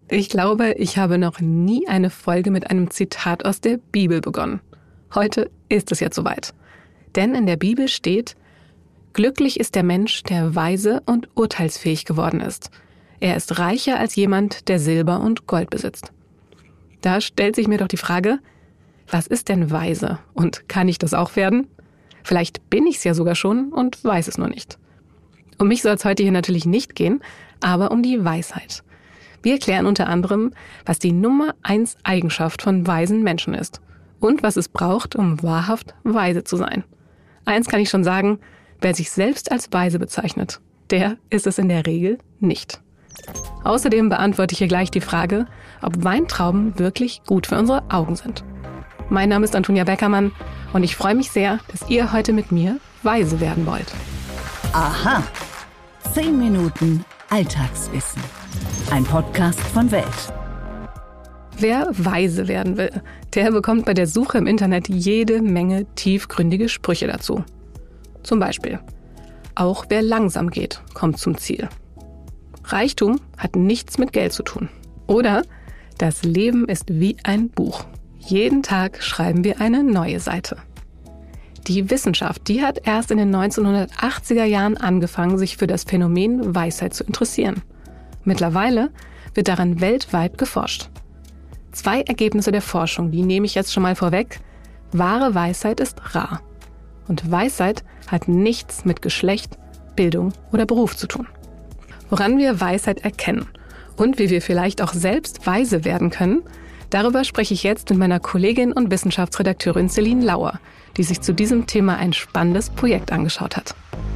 Ich glaube, ich habe noch nie eine Folge mit einem Zitat aus der Bibel begonnen. Heute ist es jetzt soweit. Denn in der Bibel steht: Glücklich ist der Mensch, der weise und urteilsfähig geworden ist. Er ist reicher als jemand, der Silber und Gold besitzt. Da stellt sich mir doch die Frage, was ist denn weise und kann ich das auch werden? Vielleicht bin ich es ja sogar schon und weiß es nur nicht. Um mich soll es heute hier natürlich nicht gehen, aber um die Weisheit. Wir erklären unter anderem, was die Nummer 1 Eigenschaft von weisen Menschen ist und was es braucht, um wahrhaft weise zu sein. Eins kann ich schon sagen: Wer sich selbst als weise bezeichnet, der ist es in der Regel nicht. Außerdem beantworte ich hier gleich die Frage, ob Weintrauben wirklich gut für unsere Augen sind. Mein Name ist Antonia Beckermann und ich freue mich sehr, dass ihr heute mit mir weise werden wollt. Aha! 10 Minuten Alltagswissen. Ein Podcast von Welt. Wer weise werden will, der bekommt bei der Suche im Internet jede Menge tiefgründige Sprüche dazu. Zum Beispiel: Auch wer langsam geht, kommt zum Ziel. Reichtum hat nichts mit Geld zu tun. Oder: Das Leben ist wie ein Buch. Jeden Tag schreiben wir eine neue Seite. Die Wissenschaft, die hat erst in den 1980er Jahren angefangen, sich für das Phänomen Weisheit zu interessieren. Mittlerweile wird daran weltweit geforscht. 2 Ergebnisse der Forschung, die nehme ich jetzt schon mal vorweg. Wahre Weisheit ist rar. Und Weisheit hat nichts mit Geschlecht, Bildung oder Beruf zu tun. Woran wir Weisheit erkennen und wie wir vielleicht auch selbst weise werden können, darüber spreche ich jetzt mit meiner Kollegin und Wissenschaftsredakteurin Celine Lauer, die sich zu diesem Thema ein spannendes Projekt angeschaut hat.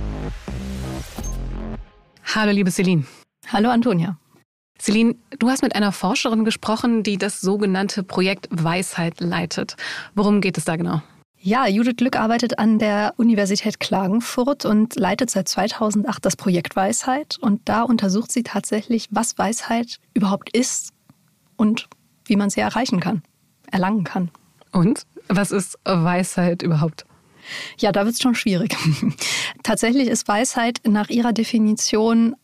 Hallo liebe Celine. Hallo Antonia. Celine, du hast mit einer Forscherin gesprochen, die das sogenannte Projekt Weisheit leitet. Worum geht es da genau? Ja, Judith Glück arbeitet an der Universität Klagenfurt und leitet seit 2008 das Projekt Weisheit. Und da untersucht sie tatsächlich, was Weisheit überhaupt ist und wie man sie erreichen kann, erlangen kann. Und was ist Weisheit überhaupt? Ja, da wird es schon schwierig. Tatsächlich ist Weisheit nach ihrer Definition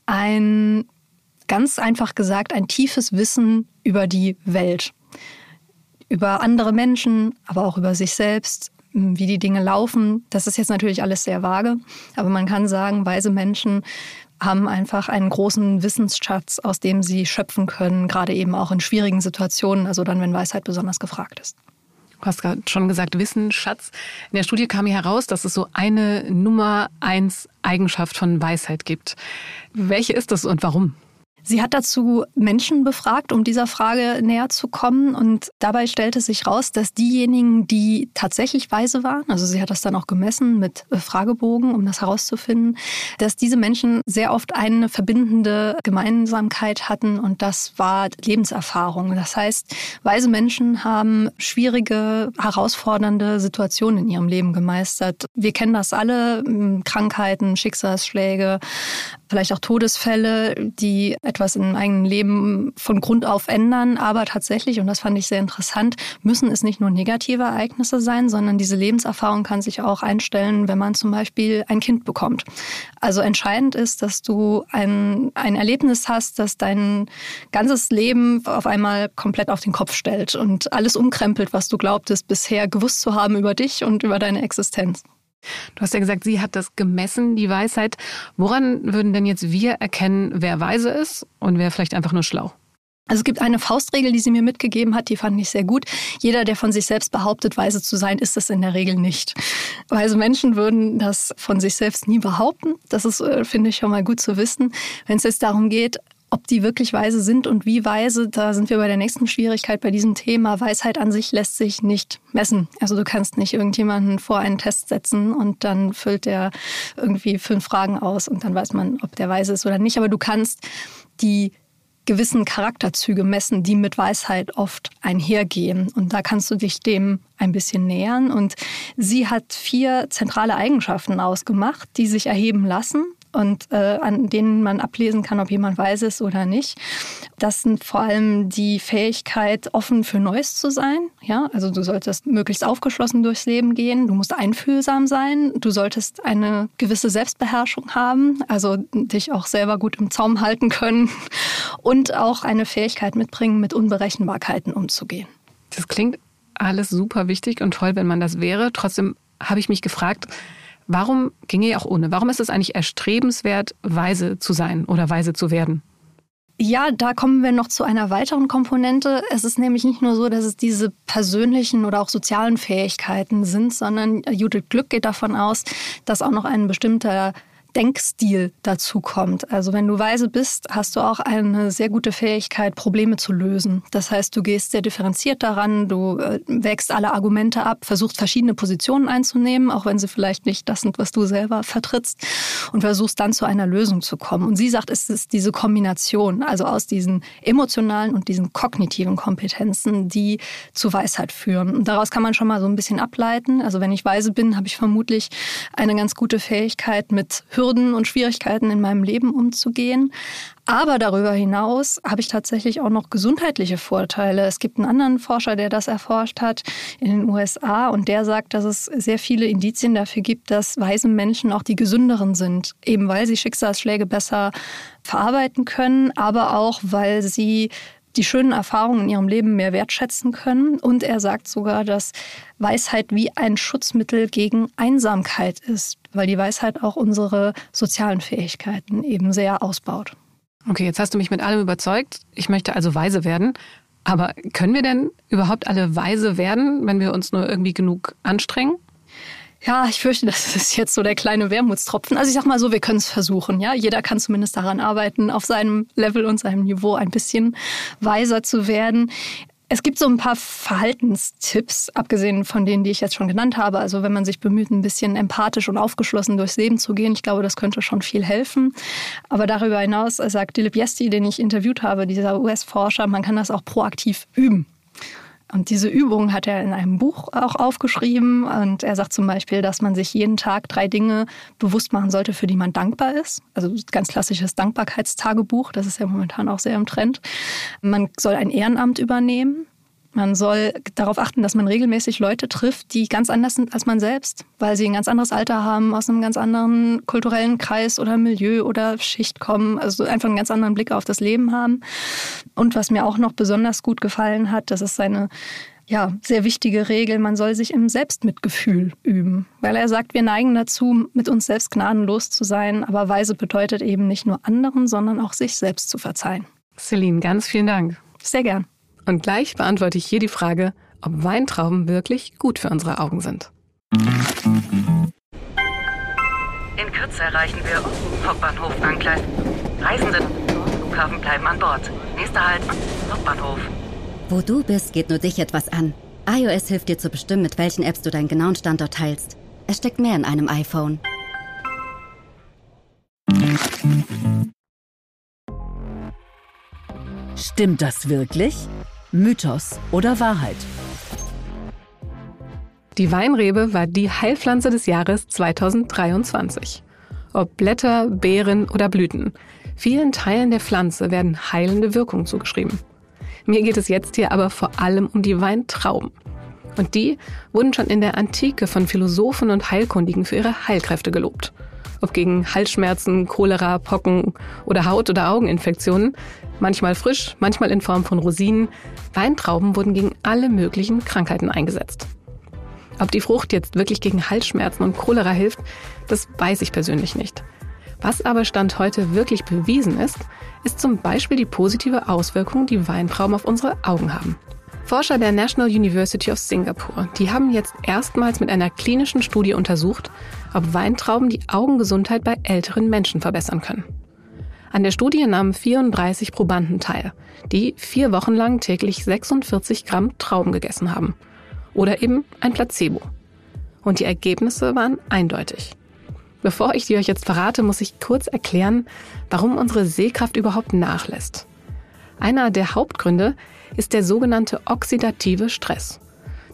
ganz einfach gesagt, ein tiefes Wissen über die Welt. Über andere Menschen, aber auch über sich selbst, wie die Dinge laufen. Das ist jetzt natürlich alles sehr vage, aber man kann sagen, weise Menschen haben einfach einen großen Wissensschatz, aus dem sie schöpfen können, gerade eben auch in schwierigen Situationen, also dann, wenn Weisheit besonders gefragt ist. Du hast gerade schon gesagt, Wissensschatz. In der Studie kam hier heraus, dass es so eine Nummer 1 Eigenschaft von Weisheit gibt. Welche ist das und warum? Sie hat dazu Menschen befragt, um dieser Frage näher zu kommen. Und dabei stellte sich raus, dass diejenigen, die tatsächlich weise waren, also sie hat das dann auch gemessen mit Fragebogen, um das herauszufinden, dass diese Menschen sehr oft eine verbindende Gemeinsamkeit hatten und das war Lebenserfahrung. Das heißt, weise Menschen haben schwierige, herausfordernde Situationen in ihrem Leben gemeistert. Wir kennen das alle, Krankheiten, Schicksalsschläge, vielleicht auch Todesfälle, die etwas im eigenen Leben von Grund auf ändern. Aber tatsächlich, und das fand ich sehr interessant, müssen es nicht nur negative Ereignisse sein, sondern diese Lebenserfahrung kann sich auch einstellen, wenn man zum Beispiel ein Kind bekommt. Also entscheidend ist, dass du ein Erlebnis hast, das dein ganzes Leben auf einmal komplett auf den Kopf stellt und alles umkrempelt, was du glaubtest, bisher gewusst zu haben über dich und über deine Existenz. Du hast ja gesagt, sie hat das gemessen, die Weisheit. Woran würden denn jetzt wir erkennen, wer weise ist und wer vielleicht einfach nur schlau? Also es gibt eine Faustregel, die sie mir mitgegeben hat, die fand ich sehr gut. Jeder, der von sich selbst behauptet, weise zu sein, ist es in der Regel nicht. Weise Menschen würden das von sich selbst nie behaupten. Das ist, finde ich, schon mal gut zu wissen. Wenn es jetzt darum geht, ob die wirklich weise sind und wie weise, da sind wir bei der nächsten Schwierigkeit bei diesem Thema. Weisheit an sich lässt sich nicht messen. Also du kannst nicht irgendjemanden vor einen Test setzen und dann füllt der irgendwie 5 Fragen aus und dann weiß man, ob der weise ist oder nicht. Aber du kannst die gewissen Charakterzüge messen, die mit Weisheit oft einhergehen. Und da kannst du dich dem ein bisschen nähern. Und sie hat 4 zentrale Eigenschaften ausgemacht, die sich erheben lassen und an denen man ablesen kann, ob jemand weise ist oder nicht. Das sind vor allem die Fähigkeit, offen für Neues zu sein. Ja, also du solltest möglichst aufgeschlossen durchs Leben gehen. Du musst einfühlsam sein. Du solltest eine gewisse Selbstbeherrschung haben, also dich auch selber gut im Zaum halten können und auch eine Fähigkeit mitbringen, mit Unberechenbarkeiten umzugehen. Das klingt alles super wichtig und toll, wenn man das wäre. Trotzdem habe ich mich gefragt, warum ginge auch ohne? Warum ist es eigentlich erstrebenswert, weise zu sein oder weise zu werden? Ja, da kommen wir noch zu einer weiteren Komponente. Es ist nämlich nicht nur so, dass es diese persönlichen oder auch sozialen Fähigkeiten sind, sondern Judith Glück geht davon aus, dass auch noch ein bestimmter Denkstil dazu kommt. Also wenn du weise bist, hast du auch eine sehr gute Fähigkeit, Probleme zu lösen. Das heißt, du gehst sehr differenziert daran, du wägst alle Argumente ab, versuchst verschiedene Positionen einzunehmen, auch wenn sie vielleicht nicht das sind, was du selber vertrittst, und versuchst dann zu einer Lösung zu kommen. Und sie sagt, es ist diese Kombination, also aus diesen emotionalen und diesen kognitiven Kompetenzen, die zu Weisheit führen. Und daraus kann man schon mal so ein bisschen ableiten. Also wenn ich weise bin, habe ich vermutlich eine ganz gute Fähigkeit, mit Hürden und Schwierigkeiten in meinem Leben umzugehen. Aber darüber hinaus habe ich tatsächlich auch noch gesundheitliche Vorteile. Es gibt einen anderen Forscher, der das erforscht hat in den USA, und der sagt, dass es sehr viele Indizien dafür gibt, dass weise Menschen auch die gesünderen sind, eben weil sie Schicksalsschläge besser verarbeiten können, aber auch, weil sie die schönen Erfahrungen in ihrem Leben mehr wertschätzen können. Und er sagt sogar, dass Weisheit wie ein Schutzmittel gegen Einsamkeit ist, weil die Weisheit auch unsere sozialen Fähigkeiten eben sehr ausbaut. Okay, jetzt hast du mich mit allem überzeugt. Ich möchte also weise werden. Aber können wir denn überhaupt alle weise werden, wenn wir uns nur irgendwie genug anstrengen? Ja, ich fürchte, das ist jetzt so der kleine Wermutstropfen. Also ich sag mal so, wir können es versuchen. Ja, jeder kann zumindest daran arbeiten, auf seinem Level und seinem Niveau ein bisschen weiser zu werden. Es gibt so ein paar Verhaltenstipps, abgesehen von denen, die ich jetzt schon genannt habe. Also wenn man sich bemüht, ein bisschen empathisch und aufgeschlossen durchs Leben zu gehen, ich glaube, das könnte schon viel helfen. Aber darüber hinaus sagt Dilip Yesti, den ich interviewt habe, dieser US-Forscher, man kann das auch proaktiv üben. Und diese Übung hat er in einem Buch auch aufgeschrieben. Und er sagt zum Beispiel, dass man sich jeden Tag 3 Dinge bewusst machen sollte, für die man dankbar ist. Also ganz klassisches Dankbarkeitstagebuch. Das ist ja momentan auch sehr im Trend. Man soll ein Ehrenamt übernehmen. Man soll darauf achten, dass man regelmäßig Leute trifft, die ganz anders sind als man selbst, weil sie ein ganz anderes Alter haben, aus einem ganz anderen kulturellen Kreis oder Milieu oder Schicht kommen, also einfach einen ganz anderen Blick auf das Leben haben. Und was mir auch noch besonders gut gefallen hat, das ist eine sehr wichtige Regel, man soll sich im Selbstmitgefühl üben, weil er sagt, wir neigen dazu, mit uns selbst gnadenlos zu sein, aber weise bedeutet eben nicht nur anderen, sondern auch sich selbst zu verzeihen. Celine, ganz vielen Dank. Sehr gern. Und gleich beantworte ich hier die Frage, ob Weintrauben wirklich gut für unsere Augen sind. In Kürze erreichen wir Hauptbahnhof Angleis. Reisende Flughafen bleiben an Bord. Nächster Halt, Hauptbahnhof. Wo du bist, geht nur dich etwas an. iOS hilft dir zu bestimmen, mit welchen Apps du deinen genauen Standort teilst. Es steckt mehr in einem iPhone. Stimmt das wirklich? Mythos oder Wahrheit? Die Weinrebe war die Heilpflanze des Jahres 2023. Ob Blätter, Beeren oder Blüten, vielen Teilen der Pflanze werden heilende Wirkungen zugeschrieben. Mir geht es jetzt hier aber vor allem um die Weintrauben. Und die wurden schon in der Antike von Philosophen und Heilkundigen für ihre Heilkräfte gelobt. Ob gegen Halsschmerzen, Cholera, Pocken oder Haut- oder Augeninfektionen, manchmal frisch, manchmal in Form von Rosinen, Weintrauben wurden gegen alle möglichen Krankheiten eingesetzt. Ob die Frucht jetzt wirklich gegen Halsschmerzen und Cholera hilft, das weiß ich persönlich nicht. Was aber Stand heute wirklich bewiesen ist, ist zum Beispiel die positive Auswirkung, die Weintrauben auf unsere Augen haben. Forscher der National University of Singapore, die haben jetzt erstmals mit einer klinischen Studie untersucht, ob Weintrauben die Augengesundheit bei älteren Menschen verbessern können. An der Studie nahmen 34 Probanden teil, die 4 Wochen lang täglich 46 Gramm Trauben gegessen haben. Oder eben ein Placebo. Und die Ergebnisse waren eindeutig. Bevor ich die euch jetzt verrate, muss ich kurz erklären, warum unsere Sehkraft überhaupt nachlässt. Einer der Hauptgründe ist der sogenannte oxidative Stress.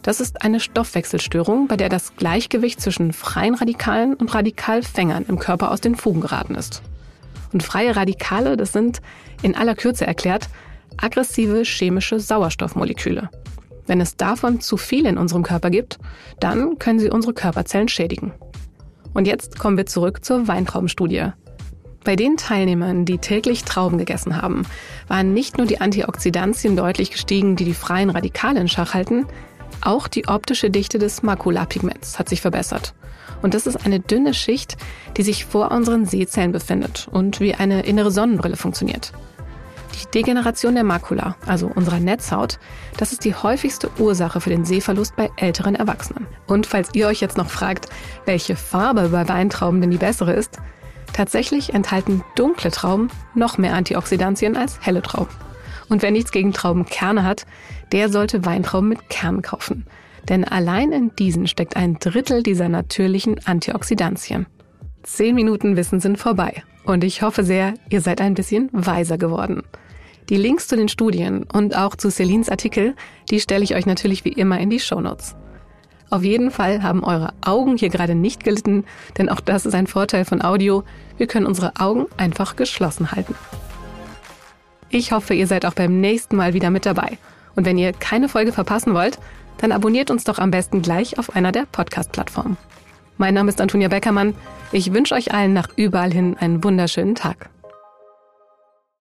Das ist eine Stoffwechselstörung, bei der das Gleichgewicht zwischen freien Radikalen und Radikalfängern im Körper aus den Fugen geraten ist. Und freie Radikale, das sind, in aller Kürze erklärt, aggressive chemische Sauerstoffmoleküle. Wenn es davon zu viel in unserem Körper gibt, dann können sie unsere Körperzellen schädigen. Und jetzt kommen wir zurück zur Weintraubenstudie. Bei den Teilnehmern, die täglich Trauben gegessen haben, waren nicht nur die Antioxidantien deutlich gestiegen, die freien Radikale in Schach halten, auch die optische Dichte des Makulapigments hat sich verbessert. Und das ist eine dünne Schicht, die sich vor unseren Sehzellen befindet und wie eine innere Sonnenbrille funktioniert. Die Degeneration der Makula, also unserer Netzhaut, das ist die häufigste Ursache für den Sehverlust bei älteren Erwachsenen. Und falls ihr euch jetzt noch fragt, welche Farbe bei Weintrauben denn die bessere ist, tatsächlich enthalten dunkle Trauben noch mehr Antioxidantien als helle Trauben. Und wer nichts gegen Traubenkerne hat, der sollte Weintrauben mit Kern kaufen. Denn allein in diesen steckt 1/3 dieser natürlichen Antioxidantien. 10 Minuten Wissen sind vorbei. Und ich hoffe sehr, ihr seid ein bisschen weiser geworden. Die Links zu den Studien und auch zu Celines Artikel, die stelle ich euch natürlich wie immer in die Shownotes. Auf jeden Fall haben eure Augen hier gerade nicht gelitten, denn auch das ist ein Vorteil von Audio. Wir können unsere Augen einfach geschlossen halten. Ich hoffe, ihr seid auch beim nächsten Mal wieder mit dabei. Und wenn ihr keine Folge verpassen wollt, dann abonniert uns doch am besten gleich auf einer der Podcast-Plattformen. Mein Name ist Antonia Beckermann. Ich wünsche euch allen nach überall hin einen wunderschönen Tag.